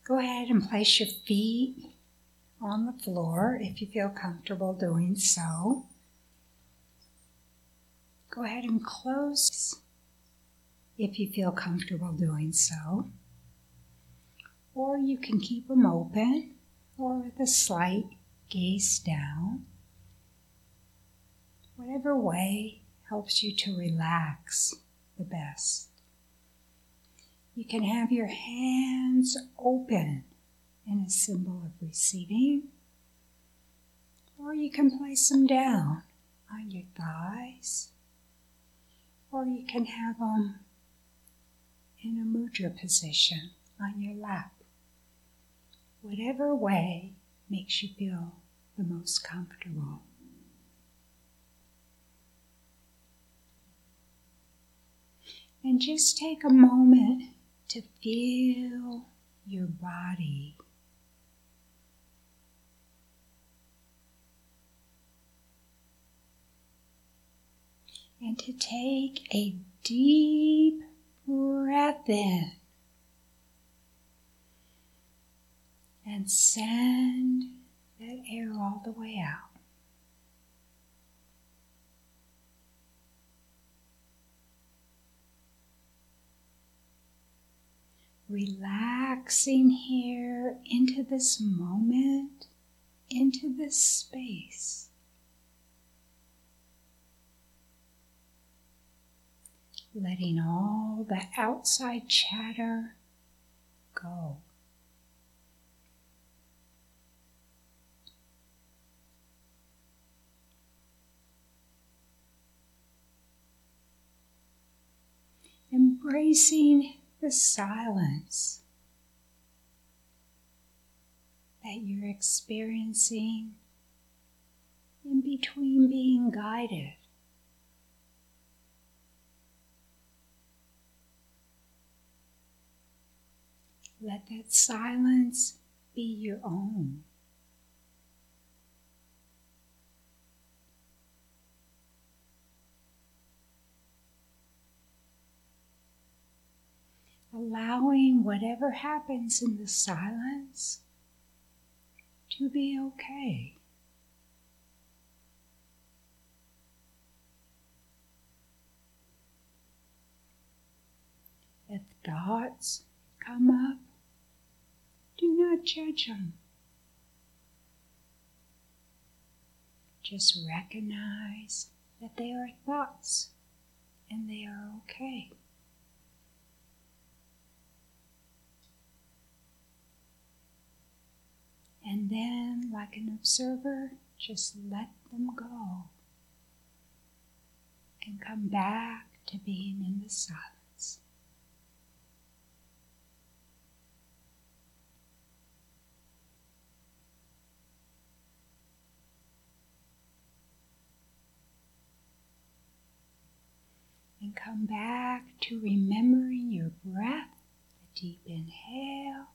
Go ahead and place your feet on the floor if you feel comfortable doing so. Go ahead and close if you feel comfortable doing so. Or you can keep them open or with a slight gaze down. Whatever way helps you to relax the best. You can have your hands open in a symbol of receiving, or you can place them down on your thighs, or you can have them in a mudra position on your lap. Whatever way makes you feel the most comfortable. And just take a moment to feel your body. And to take a deep breath in and send that air all the way out. Relaxing here into this moment, into this space. Letting all the outside chatter go. Embracing the silence that you're experiencing in between being guided. Let that silence be your own. Allowing whatever happens in the silence to be okay. If thoughts come up, do not judge them. Just recognize that they are thoughts and they are okay. And then, like an observer, just let them go and come back to being in the silence. And come back to remembering your breath, the deep inhale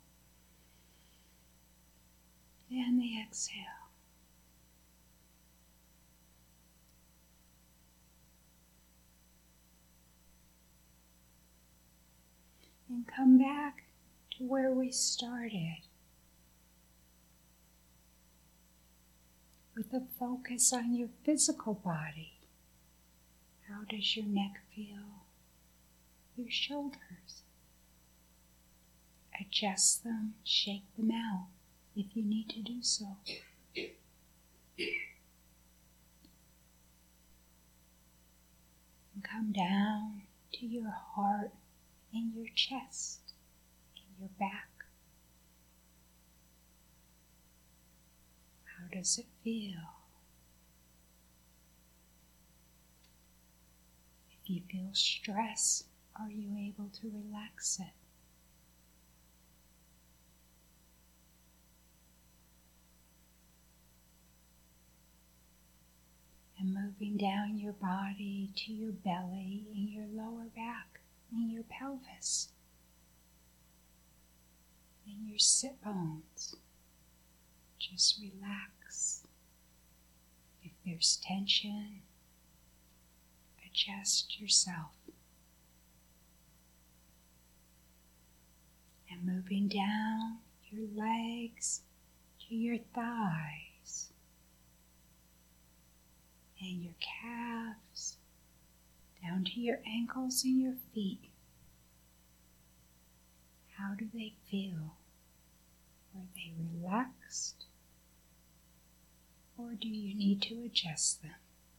and the exhale. And come back to where we started, with a focus on your physical body. How does your neck feel? Your shoulders. Adjust them, shake them out if you need to do so. And come down to your heart and your chest and your back. How does it feel? If you feel stress, are you able to relax it? And moving down your body to your belly and your lower back and your pelvis and your sit bones. Just relax. If there's tension, adjust yourself. And moving down your legs to your thighs and your calves, down to your ankles and your feet. How do they feel? Are they relaxed? Or do you need to adjust them?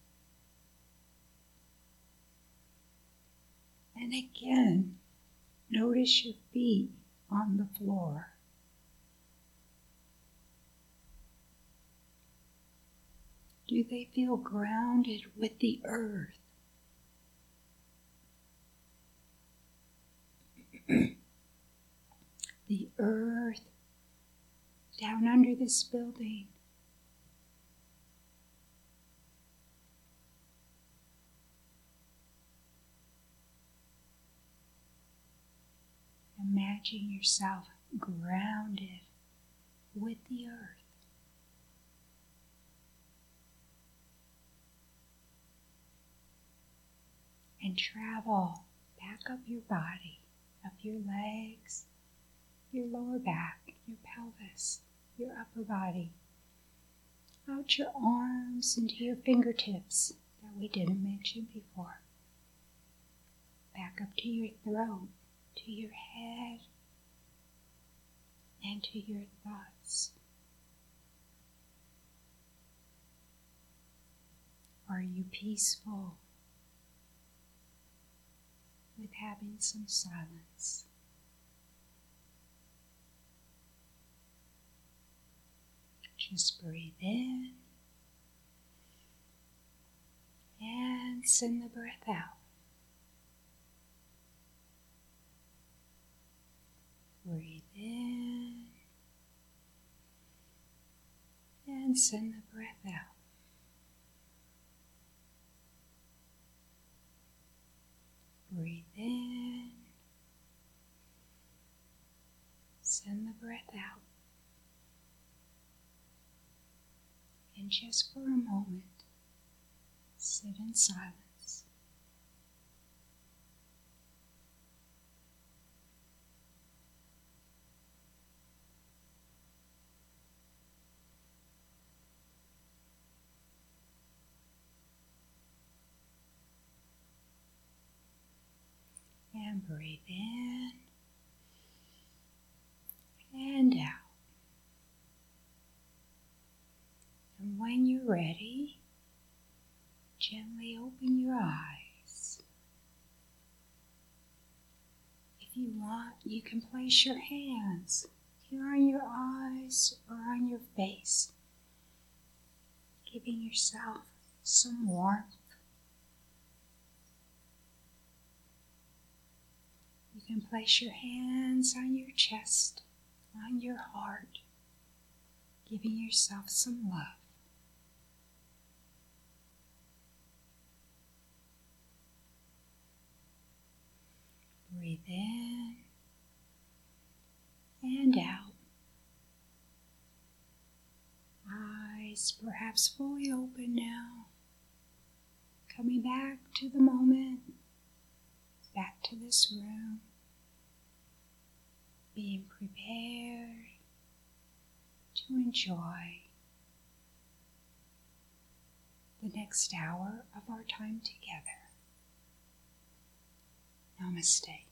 And again, notice your feet on the floor. Do they feel grounded with the earth? The earth down under this building. Imagine yourself grounded with the earth. And travel back up your body, up your legs, your lower back, your pelvis, your upper body, out your arms into your fingertips that we didn't mention before, back up to your throat, to your head, and to your thoughts. Are you peaceful with having some silence? Just breathe in and send the breath out. Breathe in and send the breath out. Breathe in, send the breath out. And just for a moment, sit in silence. And breathe in and out. And when you're ready, gently open your eyes. If you want, you can place your hands here on your eyes or on your face, giving yourself some warmth. You can place your hands on your chest, on your heart, giving yourself some love. Breathe in and out. Eyes perhaps fully open now. Coming back to the moment, back to this room. Being prepared to enjoy the next hour of our time together. Namaste.